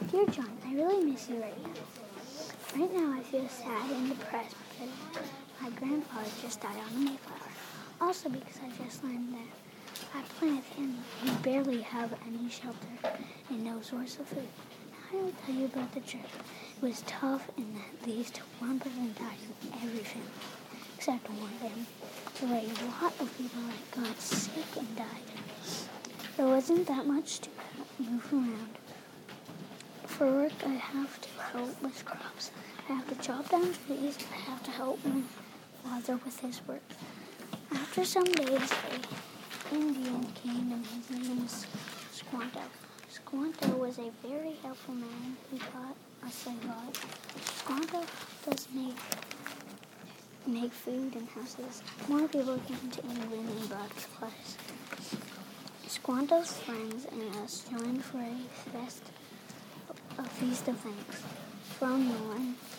Dear John, I really miss you right now. Right now I feel sad and depressed because my grandfather just died on the Mayflower. Also because I just learned that I planted him. We barely have any shelter and no source of food. Now I will tell you about the trip. It was tough and at least one person died in every family, except one of them. There were a lot of people that got sick and died. There wasn't that much to move around. For work, I have to help with crops. I have to chop down trees. I have to help my father with his work. After some days, an Indian came and his name was Squanto. Squanto was a very helpful man who taught us a lot. Squanto does make food and houses. More people came to England and brought supplies. Squanto's friends and us joined for a feast of thanks. From now on,